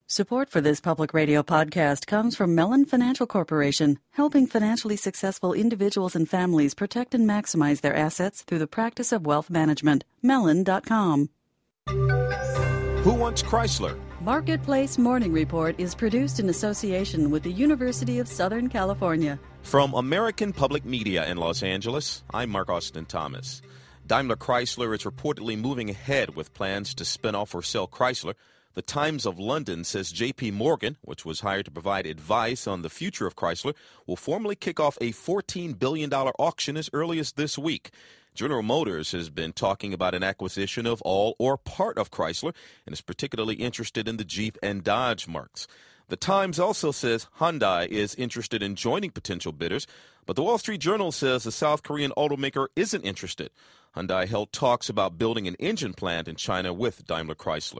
Support for this public radio podcast comes from Mellon Financial Corporation, helping financially successful individuals and families protect and maximize their assets through the practice of wealth management. Mellon.com. Who wants Chrysler? Marketplace Morning Report is produced in association with the University of Southern California. From American Public Media in Los Angeles, I'm Mark Austin Thomas. Daimler Chrysler is reportedly moving ahead with plans to spin off or sell Chrysler. The Times of London says J.P. Morgan, which was hired to provide advice on the future of Chrysler, will formally kick off a $14 billion auction as early as this week. General Motors has been talking about an acquisition of all or part of Chrysler and is particularly interested in the Jeep and Dodge marques. The Times also says Hyundai is interested in joining potential bidders, but the Wall Street Journal says the South Korean automaker isn't interested. Hyundai held talks about building an engine plant in China with Daimler Chrysler.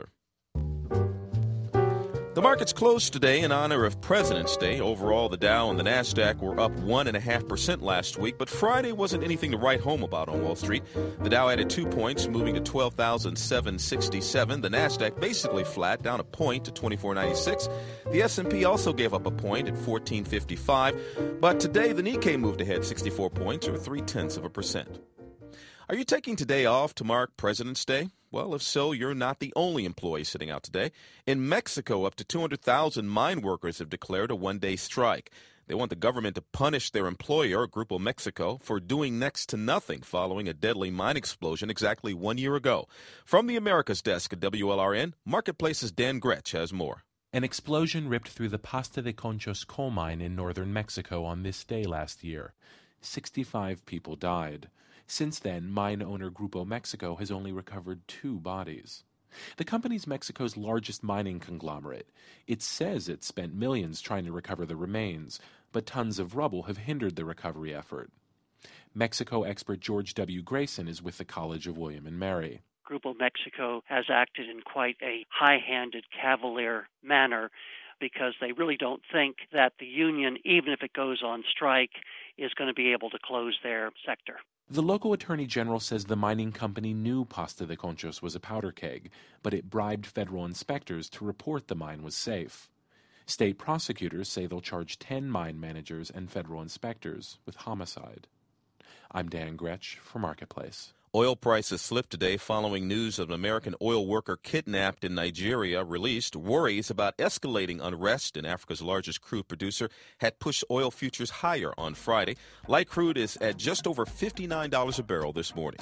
The markets closed today in honor of President's Day. Overall, the Dow and the NASDAQ were up 1.5% last week, but Friday wasn't anything to write home about on Wall Street. The Dow added 2 points, moving to 12,767. The NASDAQ basically flat, down a point to 2496. The S&P also gave up a point at 1455, but today the Nikkei moved ahead 64 points, or 0.3%. Are you taking today off to mark President's Day? Well, if so, you're not the only employee sitting out today. In Mexico, up to 200,000 mine workers have declared a one-day strike. They want the government to punish their employer, Grupo Mexico, for doing next to nothing following a deadly mine explosion exactly 1 year ago. From the Americas desk at WLRN, Marketplace's Dan Gretsch has more. An explosion ripped through the Pasta de Conchos coal mine in northern Mexico on this day last year. 65 people died. Since then, mine owner Grupo Mexico has only recovered 2 bodies. The company's Mexico's largest mining conglomerate. It says it spent millions trying to recover the remains, but tons of rubble have hindered the recovery effort. Mexico expert George W. Grayson is with the College of William and Mary. Grupo Mexico has acted in quite a high-handed, cavalier manner because they really don't think that the union, even if it goes on strike, is going to be able to close their sector. The local attorney general says the mining company knew Pasta de Conchos was a powder keg, but it bribed federal inspectors to report the mine was safe. State prosecutors say they'll charge 10 mine managers and federal inspectors with homicide. I'm Dan Gretsch for Marketplace. Oil prices slipped today following news of an American oil worker kidnapped in Nigeria released. Worries about escalating unrest in Africa's largest crude producer had pushed oil futures higher on Friday. Light crude is at just over $59 a barrel this morning.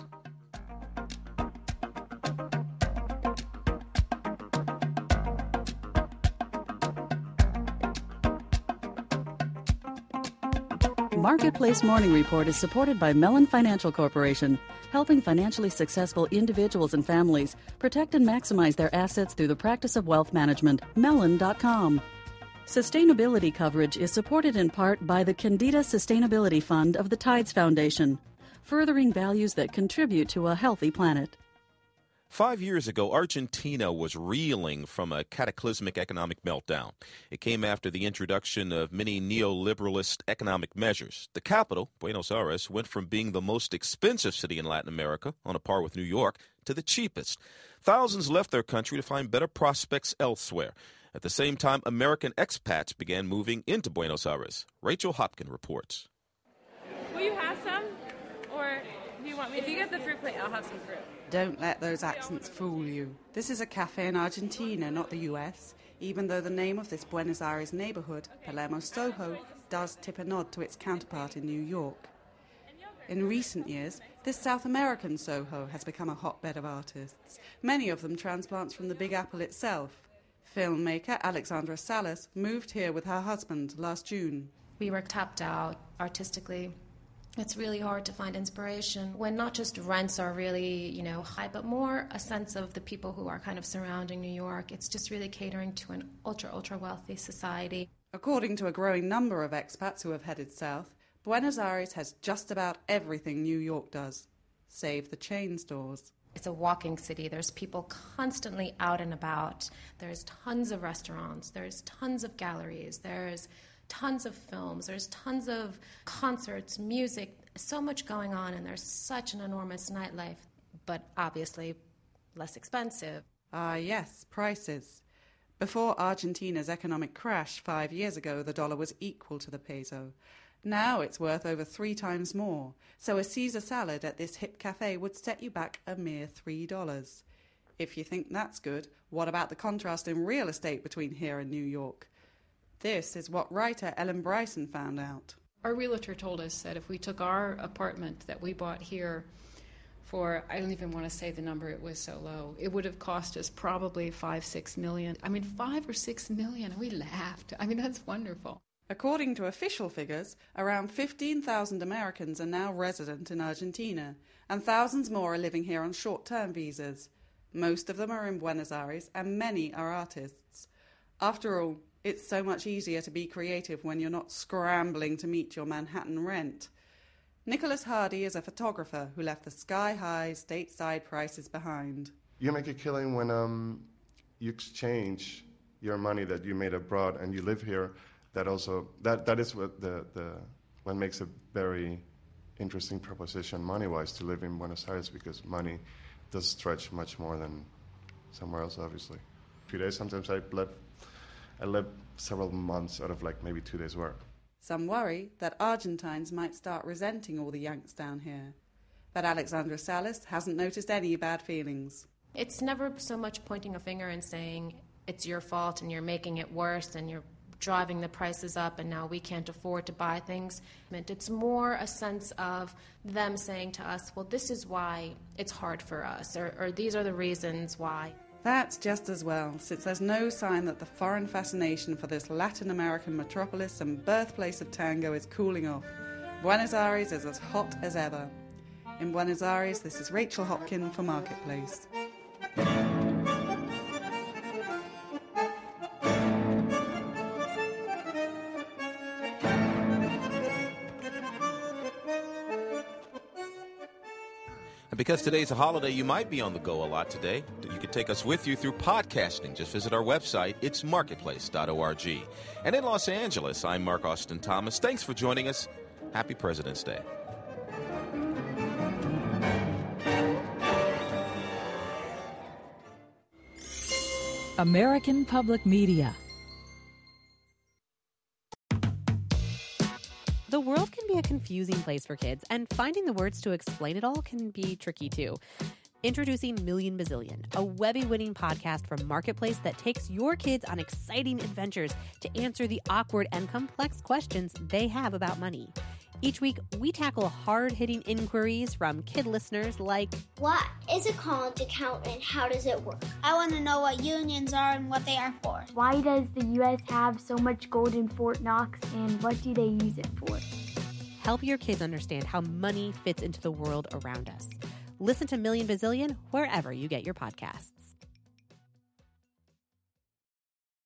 Marketplace Morning Report is supported by Mellon Financial Corporation, helping financially successful individuals and families protect and maximize their assets through the practice of wealth management. Mellon.com. Sustainability coverage is supported in part by the Candida Sustainability Fund of the Tides Foundation, furthering values that contribute to a healthy planet. 5 years ago, Argentina was reeling from a cataclysmic economic meltdown. It came after the introduction of many neoliberalist economic measures. The capital, Buenos Aires, went from being the most expensive city in Latin America, on a par with New York, to the cheapest. Thousands left their country to find better prospects elsewhere. At the same time, American expats began moving into Buenos Aires. Rachel Hopkin reports. Will you have some? Or do you want me to? If you get the fruit plate, I'll have some fruit. Don't let those accents fool you. This is a cafe in Argentina, not the US, even though the name of this Buenos Aires neighborhood, Palermo Soho, does tip a nod to its counterpart in New York. In recent years, this South American Soho has become a hotbed of artists, many of them transplants from the Big Apple itself. Filmmaker Alexandra Salas moved here with her husband last June. We were tapped out artistically. It's really hard to find inspiration when not just rents are really, high, but more a sense of the people who are kind of surrounding New York. It's just really catering to an ultra wealthy society. According to a growing number of expats who have headed south, Buenos Aires has just about everything New York does, save the chain stores. It's a walking city. There's people constantly out and about. There's tons of restaurants. There's tons of galleries. There's tons of films, there's tons of concerts, music, so much going on, and there's such an enormous nightlife, but obviously less expensive. Yes, prices. Before Argentina's economic crash 5 years ago, the dollar was equal to the peso. Now it's worth over 3 times more, so a Caesar salad at this hip cafe would set you back a mere $3. If you think that's good, what about the contrast in real estate between here and New York? This is what writer Ellen Bryson found out. Our realtor told us that if we took our apartment that we bought here for, I don't even want to say the number, it was so low, it would have cost us probably $5-6 million. I mean, $5 or $6 million, and we laughed. I mean, that's wonderful. According to official figures, around 15,000 Americans are now resident in Argentina, and thousands more are living here on short-term visas. Most of them are in Buenos Aires, and many are artists. After all, it's so much easier to be creative when you're not scrambling to meet your Manhattan rent. Nicholas Hardy is a photographer who left the sky-high stateside prices behind. You make a killing when you exchange your money that you made abroad and you live here. That is what what makes a very interesting proposition money-wise to live in Buenos Aires, because money does stretch much more than somewhere else, obviously. A few days, sometimes I live several months out of like maybe 2 days' work. Some worry that Argentines might start resenting all the Yanks down here. But Alexandra Salas hasn't noticed any bad feelings. It's never so much pointing a finger and saying it's your fault and you're making it worse and you're driving the prices up and now we can't afford to buy things. It's more a sense of them saying to us, well, this is why it's hard for us, or these are the reasons why. That's just as well, since there's no sign that the foreign fascination for this Latin American metropolis and birthplace of tango is cooling off. Buenos Aires is as hot as ever. In Buenos Aires, this is Rachel Hopkin for Marketplace. Because today's a holiday, you might be on the go a lot today. You can take us with you through podcasting. Just visit our website. It's marketplace.org. And in Los Angeles, I'm Mark Austin Thomas. Thanks for joining us. Happy President's Day. American Public Media. The world can be a confusing place for kids, and finding the words to explain it all can be tricky too. Introducing Million Bazillion, a Webby-winning podcast from Marketplace that takes your kids on exciting adventures to answer the awkward and complex questions they have about money. Each week, we tackle hard-hitting inquiries from kid listeners like, what is a college account and how does it work? I want to know what unions are and what they are for. Why does the U.S. have so much gold in Fort Knox and what do they use it for? Help your kids understand how money fits into the world around us. Listen to Million Bazillion wherever you get your podcasts.